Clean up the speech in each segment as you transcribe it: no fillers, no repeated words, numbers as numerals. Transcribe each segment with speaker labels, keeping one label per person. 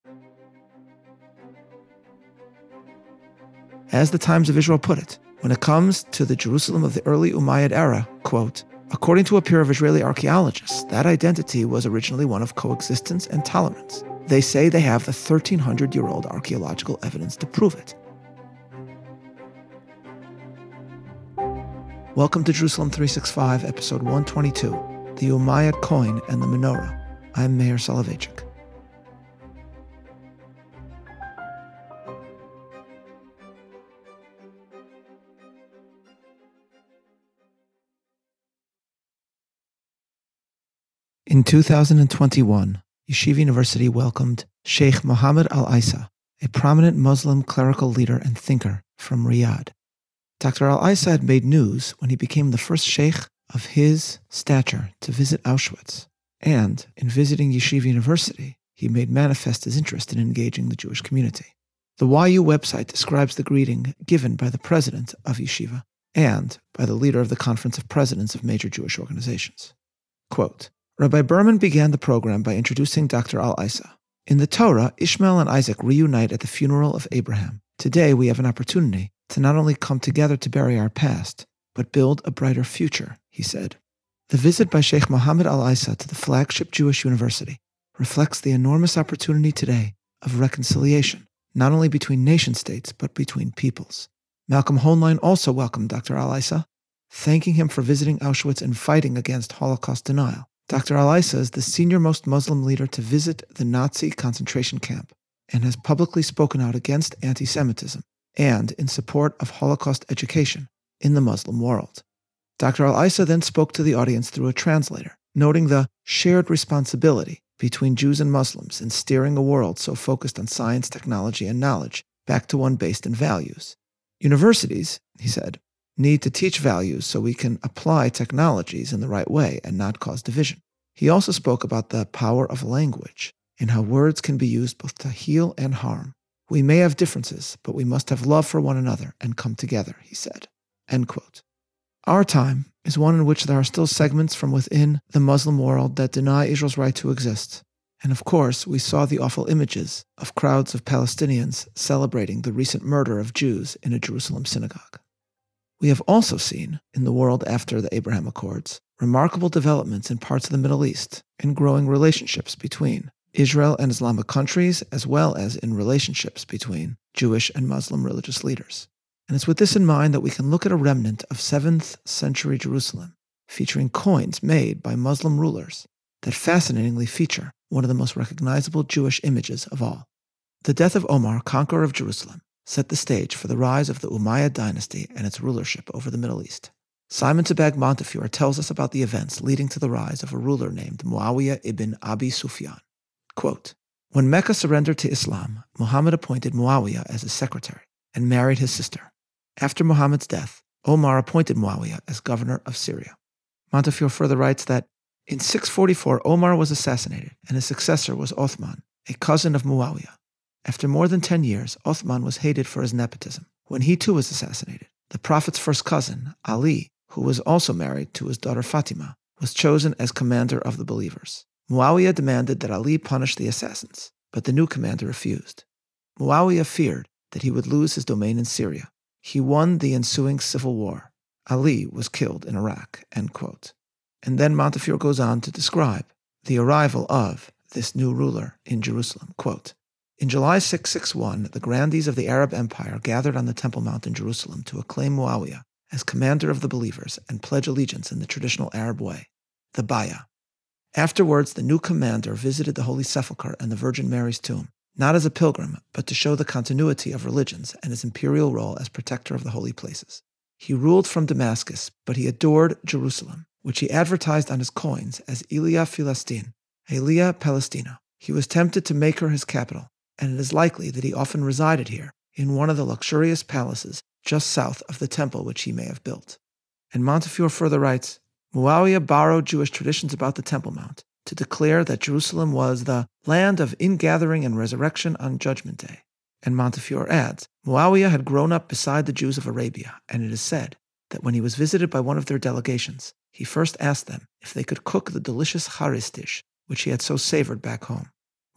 Speaker 1: As the Times of Israel put it, when it comes to the Jerusalem of the early Umayyad era, quote, according to a pair of Israeli archaeologists, that identity was originally one of coexistence and tolerance. They say they have the 1,300-year-old archaeological evidence to prove it. Welcome to Jerusalem 365, episode 122, the Umayyad coin and the menorah. I'm Meir Soloveichik. In 2021, Yeshiva University welcomed Sheikh Mohammed Al-Isa, a prominent Muslim clerical leader and thinker from Riyadh. Dr. Al-Isa had made news when he became the first sheikh of his stature to visit Auschwitz, and in visiting Yeshiva University, he made manifest his interest in engaging the Jewish community. The YU website describes the greeting given by the president of Yeshiva and by the leader of the Conference of Presidents of Major Jewish Organizations. Quote, Rabbi Berman began the program by introducing Dr. Al-Isa. In the Torah, Ishmael and Isaac reunite at the funeral of Abraham. Today, we have an opportunity to not only come together to bury our past, but build a brighter future, he said. The visit by Sheikh Mohammed Al-Isa to the flagship Jewish university reflects the enormous opportunity today of reconciliation, not only between nation-states, but between peoples. Malcolm Hoenlein also welcomed Dr. Al-Isa, thanking him for visiting Auschwitz and fighting against Holocaust denial. Dr. Al-Isa is the senior-most Muslim leader to visit the Nazi concentration camp and has publicly spoken out against anti-Semitism and in support of Holocaust education in the Muslim world. Dr. Al-Isa then spoke to the audience through a translator, noting the shared responsibility between Jews and Muslims in steering a world so focused on science, technology, and knowledge back to one based in values. Universities, he said, need to teach values so we can apply technologies in the right way and not cause division. He also spoke about the power of language and how words can be used both to heal and harm. We may have differences, but we must have love for one another and come together, he said. End quote. Our time is one in which there are still segments from within the Muslim world that deny Israel's right to exist. And of course, we saw the awful images of crowds of Palestinians celebrating the recent murder of Jews in a Jerusalem synagogue. We have also seen, in the world after the Abraham Accords, remarkable developments in parts of the Middle East and growing relationships between Israel and Islamic countries, as well as in relationships between Jewish and Muslim religious leaders. And it's with this in mind that we can look at a remnant of 7th century Jerusalem, featuring coins made by Muslim rulers that fascinatingly feature one of the most recognizable Jewish images of all. The death of Omar, conqueror of Jerusalem, set the stage for the rise of the Umayyad dynasty and its rulership over the Middle East. Simon Sebag Montefiore tells us about the events leading to the rise of a ruler named Muawiyah ibn Abi Sufyan. Quote, when Mecca surrendered to Islam, Muhammad appointed Muawiyah as his secretary and married his sister. After Muhammad's death, Omar appointed Muawiyah as governor of Syria. Montefiore further writes that in 644, Omar was assassinated, and his successor was Othman, a cousin of Muawiyah. After more than 10 years, Othman was hated for his nepotism. When he too was assassinated, the Prophet's first cousin, Ali, who was also married to his daughter Fatima, was chosen as commander of the believers. Muawiyah demanded that Ali punish the assassins, but the new commander refused. Muawiyah feared that he would lose his domain in Syria. He won the ensuing civil war. Ali was killed in Iraq, end quote. And then Montefiore goes on to describe the arrival of this new ruler in Jerusalem. Quote, in July 661, the grandees of the Arab Empire gathered on the Temple Mount in Jerusalem to acclaim Muawiyah as commander of the believers and pledge allegiance in the traditional Arab way, the Bay'ah. Afterwards, the new commander visited the Holy Sepulchre and the Virgin Mary's tomb, not as a pilgrim, but to show the continuity of religions and his imperial role as protector of the holy places. He ruled from Damascus, but he adored Jerusalem, which he advertised on his coins as Elia Philistin, Elia Palestina. He was tempted to make her his capital, and it is likely that he often resided here in one of the luxurious palaces just south of the temple which he may have built. And Montefiore further writes, Muawiyah borrowed Jewish traditions about the Temple Mount to declare that Jerusalem was the land of ingathering and resurrection on Judgment Day. And Montefiore adds, Muawiyah had grown up beside the Jews of Arabia, and it is said that when he was visited by one of their delegations, he first asked them if they could cook the delicious charis dish, which he had so savored back home.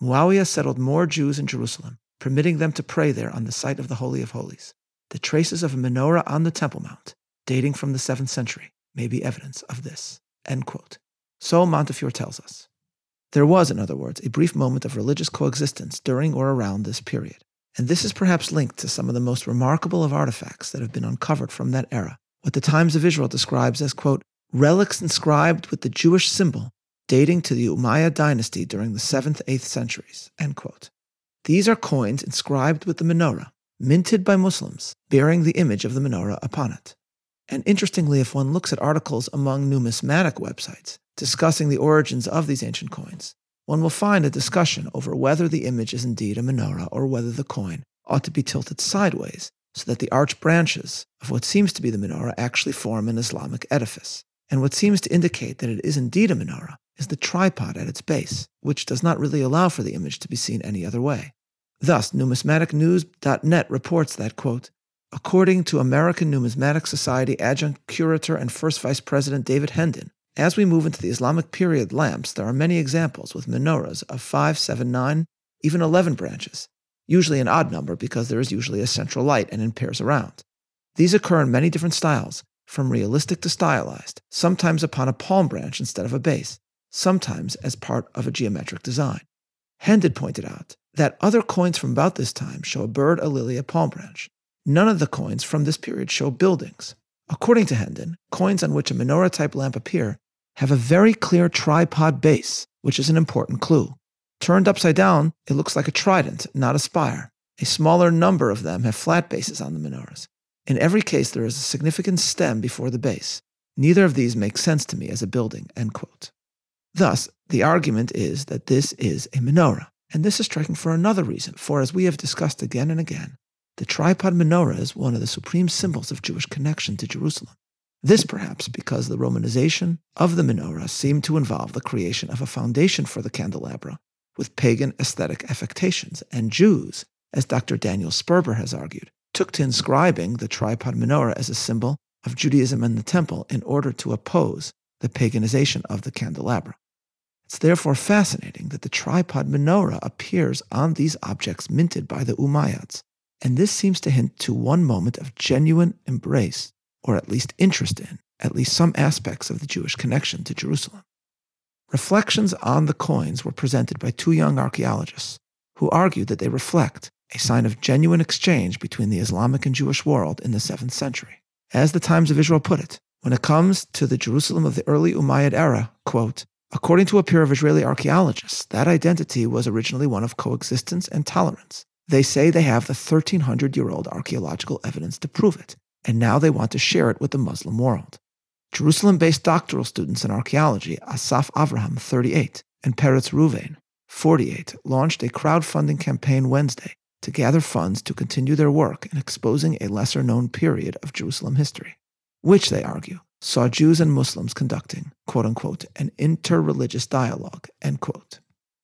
Speaker 1: Muawiyah settled more Jews in Jerusalem, permitting them to pray there on the site of the Holy of Holies. The traces of a menorah on the Temple Mount, dating from the 7th century, may be evidence of this." End quote. So Montefiore tells us. There was, in other words, a brief moment of religious coexistence during or around this period. And this is perhaps linked to some of the most remarkable of artifacts that have been uncovered from that era, what the Times of Israel describes as, quote, relics inscribed with the Jewish symbol dating to the Umayyad dynasty during the 7th, 8th centuries, end quote. These are coins inscribed with the menorah, minted by Muslims, bearing the image of the menorah upon it. And interestingly, if one looks at articles among numismatic websites discussing the origins of these ancient coins, one will find a discussion over whether the image is indeed a menorah or whether the coin ought to be tilted sideways so that the arched branches of what seems to be the menorah actually form an Islamic edifice. And what seems to indicate that it is indeed a menorah is the tripod at its base, which does not really allow for the image to be seen any other way. Thus, numismaticnews.net reports that, quote, according to American Numismatic Society adjunct curator and first vice president David Hendon, as we move into the Islamic period lamps, there are many examples with menorahs of 5, 7, 9, even 11 branches, usually an odd number because there is usually a central light and in pairs around. These occur in many different styles, from realistic to stylized, sometimes upon a palm branch instead of a base, sometimes as part of a geometric design. Hendon pointed out that other coins from about this time show a bird, a lily, a palm branch. None of the coins from this period show buildings. According to Hendon, coins on which a menorah-type lamp appear have a very clear tripod base, which is an important clue. Turned upside down, it looks like a trident, not a spire. A smaller number of them have flat bases on the menorahs. In every case, there is a significant stem before the base. Neither of these makes sense to me as a building, end quote. Thus, the argument is that this is a menorah, and this is striking for another reason, for as we have discussed again and again, the tripod menorah is one of the supreme symbols of Jewish connection to Jerusalem. This perhaps because the Romanization of the menorah seemed to involve the creation of a foundation for the candelabra with pagan aesthetic affectations, and Jews, as Dr. Daniel Sperber has argued, took to inscribing the tripod menorah as a symbol of Judaism and the temple in order to oppose the paganization of the candelabra. It's therefore fascinating that the tripod menorah appears on these objects minted by the Umayyads, and this seems to hint to one moment of genuine embrace, or at least interest in, at least some aspects of the Jewish connection to Jerusalem. Reflections on the coins were presented by two young archaeologists who argued that they reflect a sign of genuine exchange between the Islamic and Jewish world in the 7th century. As the Times of Israel put it, when it comes to the Jerusalem of the early Umayyad era, quote, according to a pair of Israeli archaeologists, that identity was originally one of coexistence and tolerance. They say they have the 1,300-year-old archaeological evidence to prove it, and now they want to share it with the Muslim world. Jerusalem-based doctoral students in archaeology, Asaf Avraham, 38, and Peretz Ruvain, 48, launched a crowdfunding campaign Wednesday to gather funds to continue their work in exposing a lesser-known period of Jerusalem history, which, they argue, saw Jews and Muslims conducting, quote-unquote, an interreligious dialogue, end quote.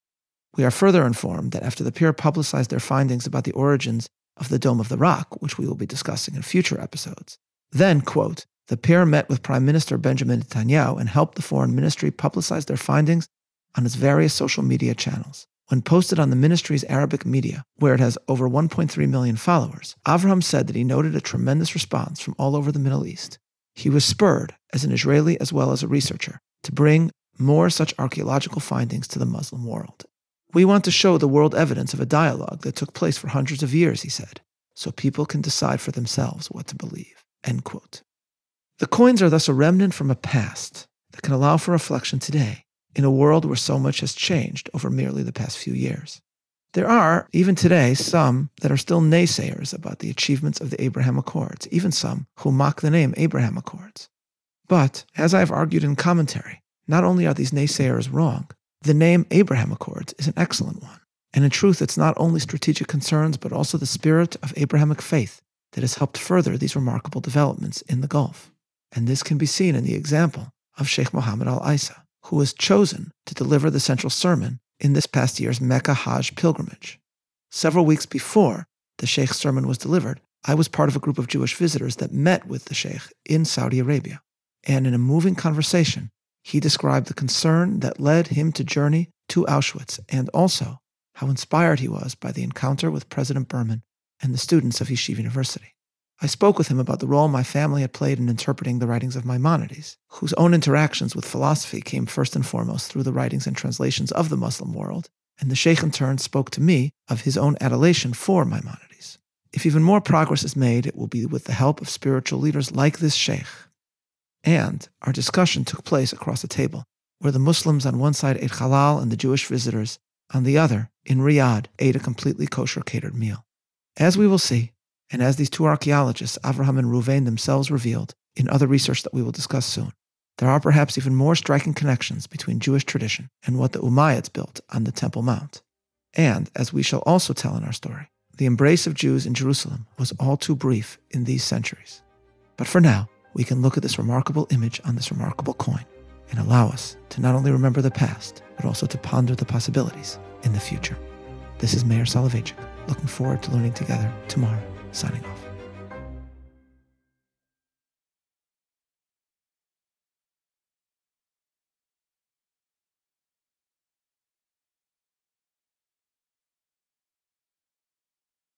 Speaker 1: We are further informed that after the pair publicized their findings about the origins of the Dome of the Rock, which we will be discussing in future episodes, then, quote, the pair met with Prime Minister Benjamin Netanyahu and helped the foreign ministry publicize their findings on its various social media channels. When posted on the ministry's Arabic media, where it has over 1.3 million followers, Avraham said that he noted a tremendous response from all over the Middle East. He was spurred, as an Israeli as well as a researcher, to bring more such archaeological findings to the Muslim world. We want to show the world evidence of a dialogue that took place for hundreds of years, he said, so people can decide for themselves what to believe, end quote. The coins are thus a remnant from a past that can allow for reflection today in a world where so much has changed over merely the past few years. There are, even today, some that are still naysayers about the achievements of the Abraham Accords, even some who mock the name Abraham Accords. But, as I have argued in commentary, not only are these naysayers wrong, the name Abraham Accords is an excellent one. And in truth, it's not only strategic concerns, but also the spirit of Abrahamic faith that has helped further these remarkable developments in the Gulf. And this can be seen in the example of Sheikh Mohammed Al-Isa, who was chosen to deliver the central sermon in this past year's Mecca Hajj pilgrimage. Several weeks before the Sheikh's sermon was delivered, I was part of a group of Jewish visitors that met with the Sheikh in Saudi Arabia. And in a moving conversation, he described the concern that led him to journey to Auschwitz and also how inspired he was by the encounter with President Berman and the students of Yeshiva University. I spoke with him about the role my family had played in interpreting the writings of Maimonides, whose own interactions with philosophy came first and foremost through the writings and translations of the Muslim world, and the Sheikh in turn spoke to me of his own adulation for Maimonides. If even more progress is made, it will be with the help of spiritual leaders like this Sheikh. And our discussion took place across a table, where the Muslims on one side ate halal and the Jewish visitors, on the other, in Riyadh, ate a completely kosher catered meal. As we will see, and as these two archaeologists, Avraham and Reuven, themselves revealed in other research that we will discuss soon, there are perhaps even more striking connections between Jewish tradition and what the Umayyads built on the Temple Mount. And, as we shall also tell in our story, the embrace of Jews in Jerusalem was all too brief in these centuries. But for now, we can look at this remarkable image on this remarkable coin and allow us to not only remember the past, but also to ponder the possibilities in the future. This is Meir Soloveichik, looking forward to learning together tomorrow. Signing off.